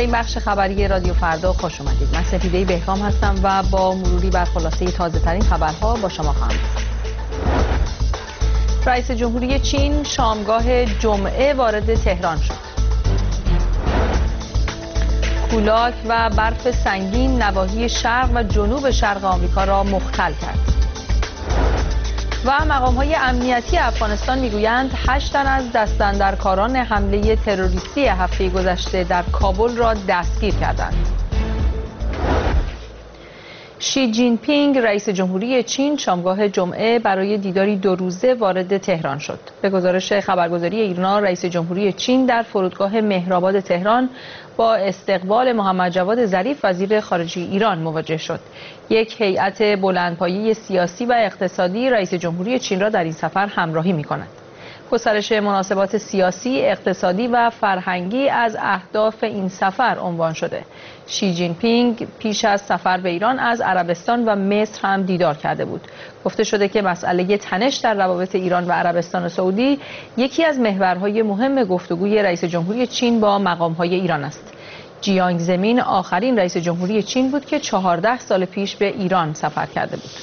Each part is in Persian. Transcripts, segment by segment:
این بخش خبری رادیو فردا خوش اومدید. من سپیده بهرام هستم و با مروری بر خلاصه تازه ترین خبرها با شما خواهم بود. رئیس جمهوری چین شامگاه جمعه وارد تهران شد. کولاک و برف سنگین نواحی شرق و جنوب شرق آمریکا را مختل کرد. و مقام‌های امنیتی افغانستان میگویند 8 تن از دستاندرکاران حمله تروریستی هفته گذشته در کابل را دستگیر کردند. شی جین پینگ رئیس جمهوری چین شامگاه جمعه برای دیداری 2 روزه وارد تهران شد. به گزارش خبرگزاری ایرنا رئیس جمهوری چین در فرودگاه مهرآباد تهران با استقبال محمد جواد ظریف وزیر خارجه ایران مواجه شد. یک هیئت بلندپایه سیاسی و اقتصادی رئیس جمهوری چین را در این سفر همراهی می‌کند. گسترش مناسبات سیاسی، اقتصادی و فرهنگی از اهداف این سفر عنوان شده. شی جین پینگ پیش از سفر به ایران از عربستان و مصر هم دیدار کرده بود. گفته شده که مسئله تنش در روابط ایران و عربستان سعودی یکی از محورهای مهم گفتگوی رئیس جمهوری چین با مقام‌های ایران است. جیانگ زمین آخرین رئیس جمهوری چین بود که 14 سال پیش به ایران سفر کرده بود.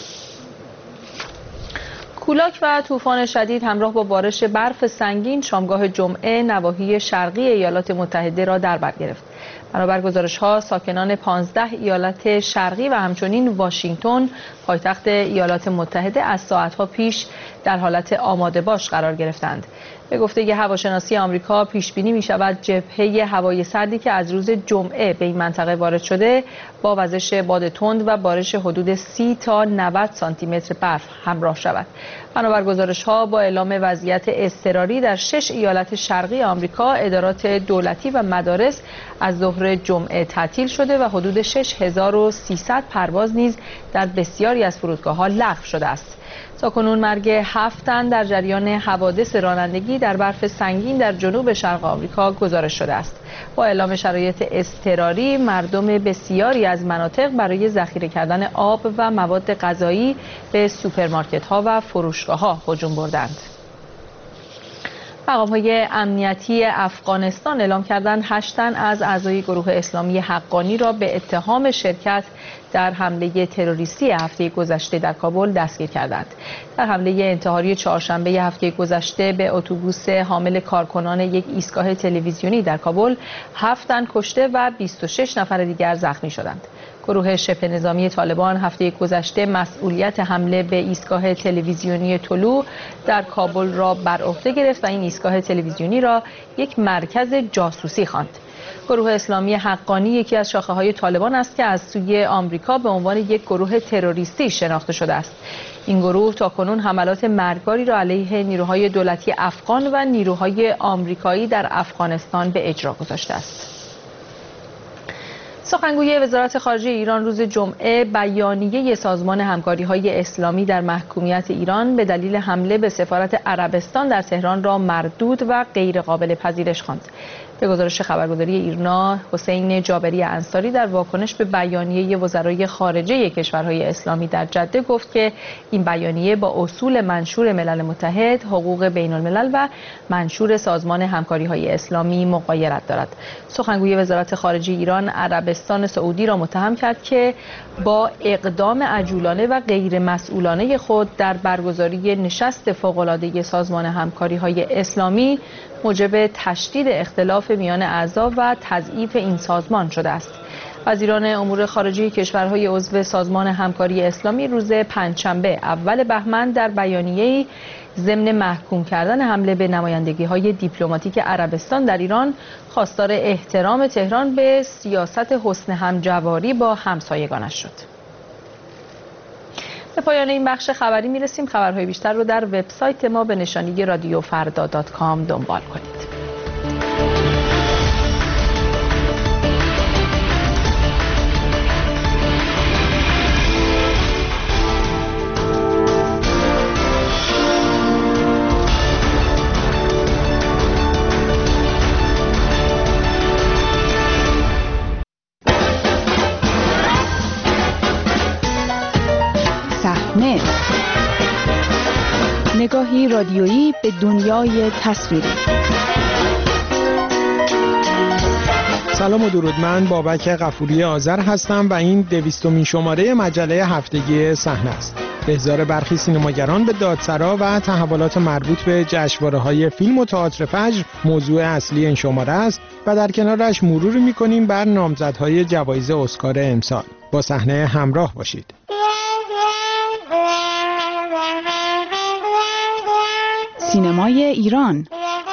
کولاک و طوفان شدید همراه با بارش برف سنگین شامگاه جمعه نواحی شرقی ایالات متحده را در بر گرفت. بنابر گزارش‌ها ساکنان 15 ایالت شرقی و همچنین واشنگتن پایتخت ایالات متحده از ساعت‌ها پیش در حالت آماده باش قرار گرفتند. به گفته هواشناسی آمریکا پیش بینی می‌شود جبهه هوای سردی که از روز جمعه به این منطقه وارد شده با وزش باد تند و بارش حدود 30 تا 90 سانتی متر برف همراه شود. بنابر گزارش‌ها با اعلام وضعیت اضطراری در 6 ایالت شرقی آمریکا ادارات دولتی و مدارس از ظهر جمعه تعطیل شده و حدود 6300 پرواز نیز در بسیاری از فرودگاه‌ها لغو شده است. تاکنون مرگ 7 تن در جریان حوادث رانندگی در برف سنگین در جنوب شرق آمریکا گزارش شده است. با اعلام شرایط اضطراری مردم بسیاری از مناطق برای ذخیره کردن آب و مواد غذایی به سوپرمارکت‌ها و فروشگاه‌ها هجوم بردند. مقام‌های امنیتی افغانستان اعلام کردند 8 تن از اعضای گروه اسلامی حقانی را به اتهام شرکت در حمله تروریستی هفته گذشته در کابل دستگیر کردند. در حمله انتحاری چهارشنبه هفته گذشته به اتوبوس حامل کارکنان یک ایستگاه تلویزیونی در کابل 7 تن کشته و 26 نفر دیگر زخمی شدند. گروه شبه نظامی طالبان هفته گذشته مسئولیت حمله به ایستگاه تلویزیونی طلوع در کابل را بر عهده گرفت و این ایستگاه تلویزیونی را یک مرکز جاسوسی خواند. گروه اسلامی حقانی یکی از شاخه‌های طالبان است که از سوی آمریکا به عنوان یک گروه تروریستی شناخته شده است. این گروه تاکنون حملات مرگباری را علیه نیروهای دولتی افغان و نیروهای آمریکایی در افغانستان به اجرا گذاشته است. سخنگوی وزارت خارجه ایران روز جمعه بیانیه سازمان همکاری‌های اسلامی در محکومیت ایران به دلیل حمله به سفارت عربستان در تهران را مردود و غیرقابل پذیرش خواند. به گزارش خبرگزاری ایرنا حسین جابری انصاری در واکنش به بیانیه وزرای خارجه کشورهای اسلامی در جده گفت که این بیانیه با اصول منشور ملل متحد، حقوق بین الملل و منشور سازمان همکاری‌های اسلامی مغایرت دارد. سخنگوی وزارت خارجه ایران عربستان سعودی را متهم کرد که با اقدام عجولانه و غیر مسئولانه خود در برگزاری نشست فوق‌العاده سازمان همکاری‌های اسلامی موجب تشدید اختلاف میان اعضا و تضعیف این سازمان شده است. وزیران امور خارجه کشورهای عضو سازمان همکاری اسلامی روز پنجشنبه اول بهمن در بیانیه‌ای ضمن محکوم کردن حمله به نمایندگی‌های دیپلماتیک عربستان در ایران خواستار احترام تهران به سیاست حسن همجواری با همسایگانش شد. به پایان این بخش خبری میرسیم. خبرهای بیشتر رو در وبسایت ما به نشانی radiofarda.com دنبال کنید. نگاهی رادیویی به دنیای تصویری. سلام و درود، من بابک غفوری آذر هستم و این 200مین شماره مجله هفتگی صحنه است. احضار برخی سینماگران به دادسرا و تحولات مربوط به جشنواره‌های فیلم و تئاتر فجر موضوع اصلی این شماره است و در کنارش مرور می‌کنیم بر نامزدهای جوایز اسکار امسال. با صحنه همراه باشید. سینمای ایران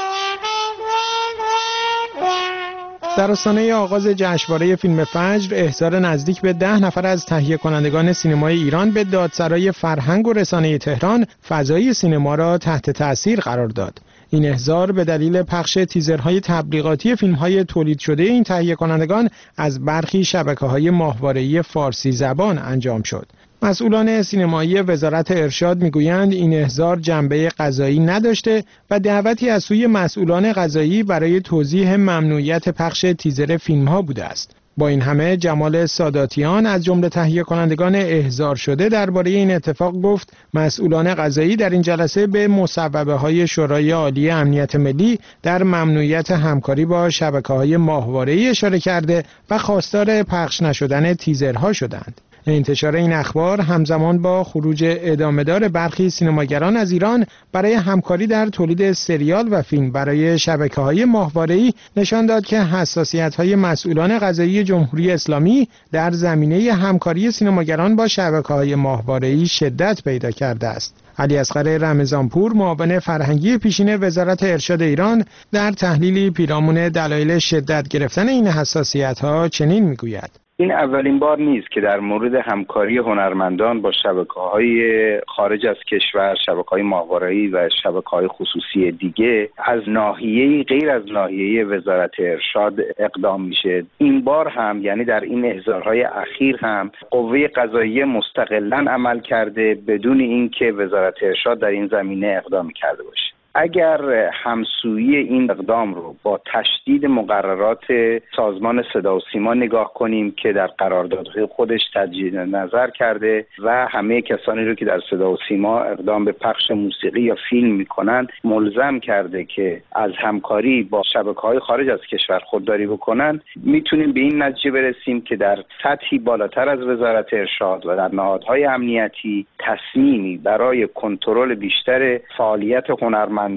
در آستانه آغاز جشنواره فیلم فجر، احضار نزدیک به 10 نفر از تهیه کنندگان سینمای ایران به دادسرای فرهنگ و رسانه تهران فضای سینما را تحت تأثیر قرار داد. این احضار به دلیل پخش تیزرهای تبلیغاتی فیلم‌های تولید شده این تهیه کنندگان از برخی شبکه‌های ماهواره‌ای فارسی زبان انجام شد. مسئولان سینمایی وزارت ارشاد میگویند این احضار جنبه قضایی نداشته و دعوتی از سوی مسئولان قضایی برای توضیح ممنوعیت پخش تیزر فیلم‌ها بوده است. با این همه جمال ساداتیان از جمله تهیه کنندگان احضار شده درباره این اتفاق گفت مسئولان قضایی در این جلسه به مصوبه‌های شورای عالی امنیت ملی در ممنوعیت همکاری با شبکه‌های ماهواره‌ای اشاره کرده و خواستار پخش نشدن تیزرها شدند. انتشار این اخبار همزمان با خروج ادامه‌دار برخی سینماگران از ایران برای همکاری در تولید سریال و فیلم برای شبکه‌های ماهواره‌ای نشان داد که حساسیت‌های مسئولان قضایی جمهوری اسلامی در زمینه همکاری سینماگران با شبکه‌های ماهواره‌ای شدت پیدا کرده است. علیاصغر رمضانپور، معاون فرهنگی پیشین وزارت ارشاد ایران، در تحلیلی پیرامون دلایل شدت گرفتن این حساسیت‌ها چنین می‌گوید: این اولین بار نیست که در مورد همکاری هنرمندان با شبکه‌های خارج از کشور، شبکه‌های ماهواره‌ای و شبکه‌های خصوصی دیگه از ناحیه‌ای غیر از ناحیه وزارت ارشاد اقدام میشه. این بار هم، یعنی در این احضارهای اخیر هم، قوه قضاییه مستقلاً عمل کرده بدون اینکه وزارت ارشاد در این زمینه اقدام کرده باشه. اگر همسویی این اقدام رو با تشدید مقررات سازمان صدا و سیما نگاه کنیم که در قراردادهای خودش تجدید نظر کرده و همه کسانی رو که در صدا و سیما اقدام به پخش موسیقی یا فیلم میکنن ملزم کرده که از همکاری با شبکه‌های خارج از کشور خودداری بکنن، میتونیم به این نتیجه برسیم که در سطحی بالاتر از وزارت ارشاد و در نهادهای امنیتی تصمیمی برای کنترل بیشتر فعالیت هنرمندان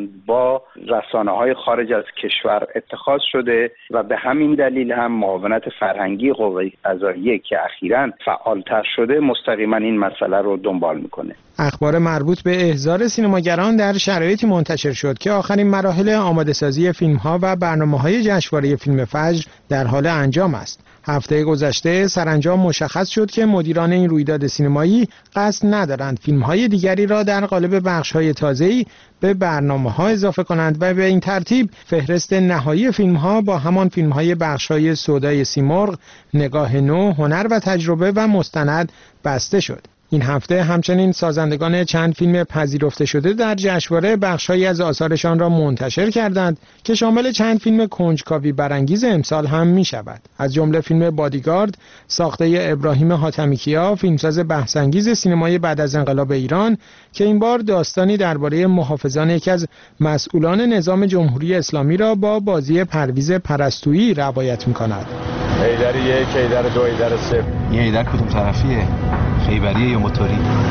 با رسانه‌های خارج از کشور اتخاذ شده و به همین دلیل هم معاونت فرهنگی قوه قضاییه که اخیراً فعالتر شده مستقیما این مسئله رو دنبال میکنه. اخبار مربوط به احضار سینماگران در شرایطی منتشر شد که آخرین مراحل آماده‌سازی فیلم‌ها و برنامه‌های جشنواره فیلم فجر در حال انجام است. هفته گذشته سرانجام مشخص شد که مدیران این رویداد سینمایی قصد ندارند فیلم‌های دیگری را در قالب بخش‌های تازه‌ای به برنامه‌ها اضافه کنند و به این ترتیب فهرست نهایی فیلم‌ها با همان فیلم‌های بخش‌های سودای سیمرغ، نگاه نو، هنر و تجربه و مستند بسته شد. این هفته همچنین سازندگان چند فیلم پذیرفته شده در جشنواره بخش‌هایی از آثارشان را منتشر کردند که شامل چند فیلم کنجکاوی برانگیز امسال هم می‌شود. از جمله فیلم بادیگارد ساخته ابراهیم حاتمیکیا، فیلمساز بحث‌انگیز سینمای بعد از انقلاب ایران که این بار داستانی درباره محافظان یکی از مسئولان نظام جمهوری اسلامی را با بازی پرویز پرستویی روایت می‌کند. حیدر 1، حیدر 2، حیدر 3. این حیدر کدوم طرفیه؟ خیبریه یا موتوری؟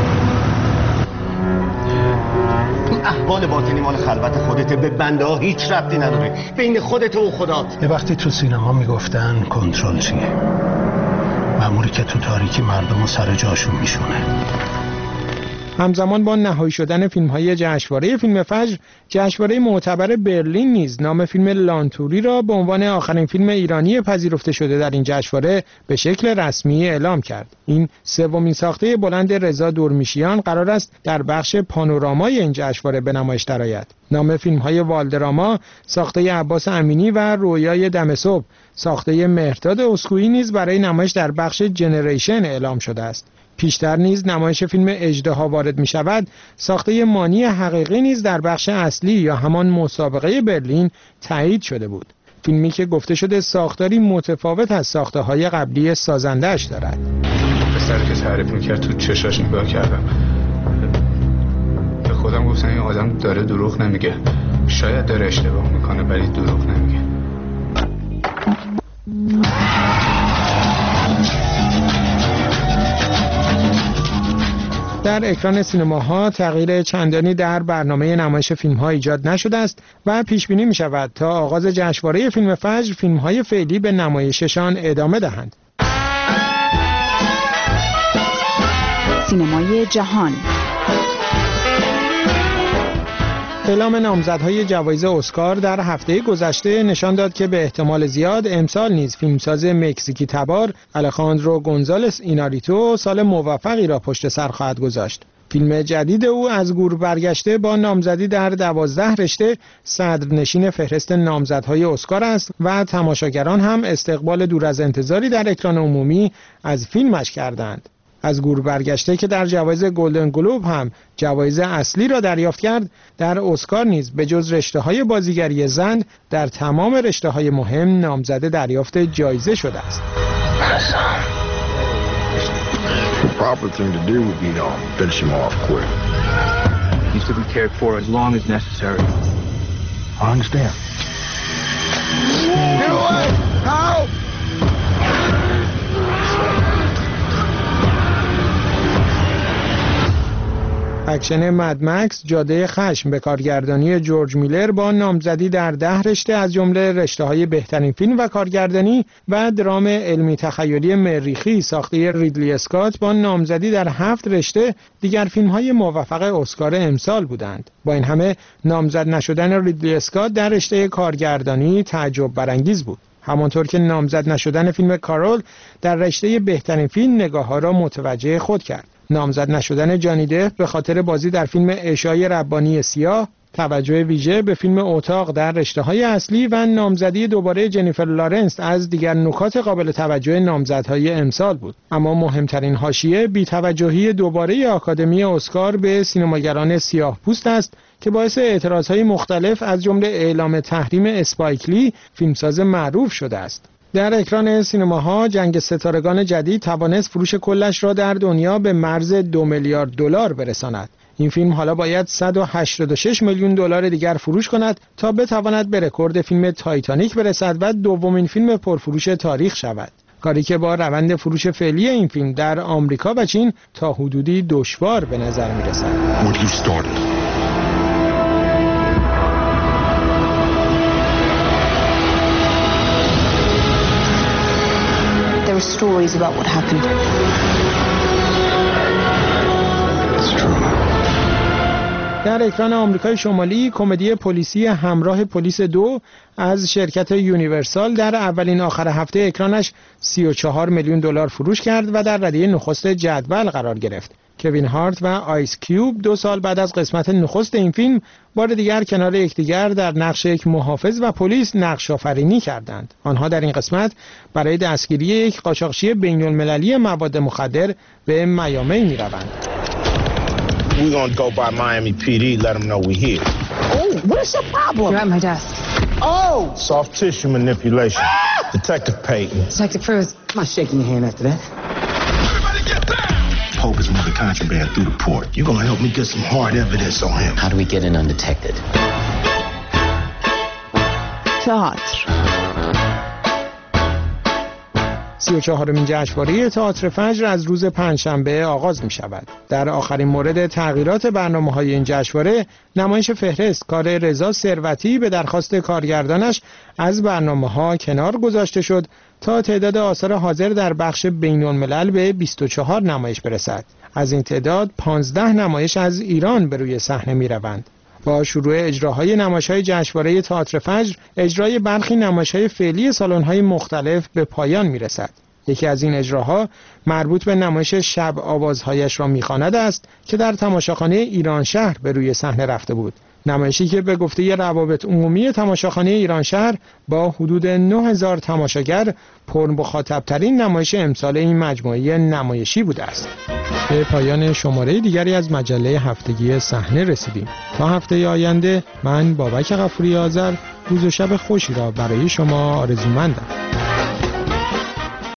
این احوال باطنی مال خلوت خودته، به بنده ها هیچ ربطی نداره، بین خودت و خدات. یه وقتی تو سینما میگفتن کنترل چیه؟ مأموری که تو تاریکی مردم رو سر جاشون میشونه. همزمان با نهایی شدن فیلم‌های جشنواره فیلم فجر، جشنواره معتبر برلین نیز نام فیلم لانتوری را به عنوان آخرین فیلم ایرانی پذیرفته شده در این جشنواره به شکل رسمی اعلام کرد. این سومین ساخته بلند رضا دورمیشیان قرار است در بخش پانورامای این جشنواره به نمایش درآید. نام فیلم‌های والدراما ساخته عباس امینی و رویای دم صبح ساخته مهرداد اسکویی نیز برای نمایش در بخش جنریشن اعلام شده است. پیشتر نیز نمایش فیلم اژدها وارد می شود ساخته مانی حقیقی نیز در بخش اصلی یا همان مسابقه برلین تایید شده بود. فیلمی که گفته شده ساختاری متفاوت از ساخته‌های قبلی سازنده‌اش دارد. پسری که تعریف می‌کرد تو چشاش نگاه کردم، به خودم گفتم این آدم داره دروغ نمیگه، شاید داره اشتباه میکنه ولی دروغ نمیگه. در اکران سینماها تغییر چندانی در برنامه نمایش فیلم‌ها ایجاد نشده است و پیش بینی می‌شود تا آغاز جشنواره فیلم فجر فیلم‌های فعلی به نمایششان ادامه دهند. سینمای جهان. اعلام نامزدهای جوایز اسکار در هفته گذشته نشان داد که به احتمال زیاد امسال نیز فیلمساز مکزیکی تبار آلخاندرو گونزالس ایناریتو سال موفقی را پشت سر خواهد گذاشت. فیلم جدید او از گور برگشته با نامزدی در 12 رشته صدرنشین فهرست نامزدهای اسکار است و تماشاگران هم استقبال دور از انتظاری در اکران عمومی از فیلمش کردند. از گور برگشته که در جوایز گلدن گلوب هم جوایز اصلی را دریافت کرد، در اسکار نیز به جز رشته‌های بازیگری زن در تمام رشته‌های مهم نامزد دریافت جایزه شده است. اکشن مدمکس جاده خشم به کارگردانی جورج میلر با نامزدی در 10 رشته از جمله رشته‌های بهترین فیلم و کارگردانی و درام علمی تخیلی مریخی ساخته ریدلی اسکات با نامزدی در 7 رشته دیگر فیلم‌های موفق اسکار امسال بودند. با این همه نامزد نشدن ریدلی اسکات در رشته کارگردانی تعجب برانگیز بود. همانطور که نامزد نشدن فیلم کارول در رشته بهترین فیلم نگاه‌ها را متوجه خود کرد. نامزد نشدن جانی دپ به خاطر بازی در فیلم عشای ربانی سیاه، توجه ویژه به فیلم اتاق در رشته‌های اصلی و نامزدی دوباره جنیفر لارنس از دیگر نکات قابل توجه نامزدهای امسال بود. اما مهمترین حاشیه بی‌توجهی دوباره آکادمی اسکار به سینماگران سیاه‌پوست است که باعث اعتراضهای مختلف از جمله اعلام تحریم اسپایک لی، فیلمساز معروف شده است. در اکران سینماها جنگ ستارگان جدید توانست فروش کلش را در دنیا به مرز 2 میلیارد دلار برساند. این فیلم حالا باید 186 میلیون دلار دیگر فروش کند تا بتواند به رکورد فیلم تایتانیک برسد و دومین فیلم پرفروش تاریخ شود. کاری که با روند فروش فعلی این فیلم در آمریکا و چین تا حدودی دشوار به نظر می‌رسد. There were stories about what happened. It's true. در اکران آمریکای شمالی کمدی پلیسی همراه پلیس 2 از شرکت یونیورسال در اولین آخر هفته اکرانش 34 میلیون دلار فروش کرد و در رده نخست جدول قرار گرفت. کوین هارت و آیس کیوب 2 سال بعد از قسمت نخست این فیلم بار دیگر کنار یکدیگر در نقش یک محافظ و پلیس نقش آفرینی کردند. آنها در این قسمت برای دستگیری یک قاچاقچی بین‌المللی مواد مخدر به میامی می‌روند. We're gonna go by Miami PD, let them know we're here. Oh, what's your problem? You're at my desk. Oh! Soft tissue manipulation. Detective Payton. Detective Cruz. I'm not shaking your hand after that. Everybody get down! Pope is moving contraband through the port. You're gonna help me get some hard evidence on him. How do we get in undetected? تئاتر. 34مین جشنواره تئاتر فجر از روز پنجشنبه آغاز می شود. در آخرین مورد تغییرات برنامه‌های این جشنواره، نمایش فهرست کار رضا ثروتی به درخواست کارگردانش از برنامه‌ها کنار گذاشته شد تا تعداد آثار حاضر در بخش بین‌الملل به 24 نمایش برسد. از این تعداد 15 نمایش از ایران به روی صحنه می روند. با شروع اجراهای نمایش‌های جشنواره تئاتر فجر، اجرای برخی نمایش‌های فعلی سالن‌های مختلف به پایان می‌رسد. یکی از این اجراها مربوط به نمایش شب آوازهایش را می‌خواند است که در تماشاخانه ایران شهر به روی صحنه رفته بود. نمایشی که به گفته روابط عمومی تماشاخانه ایران شهر با حدود 9000 تماشاگر پرمخاطب‌ترین نمایش امسال این مجموعه نمایشی بوده است. به پایان شماره دیگری از مجله هفتگی صحنه رسیدیم. تا هفته آینده من بابک غفوری آذر روز و شب خوشی را برای شما آرزومندم.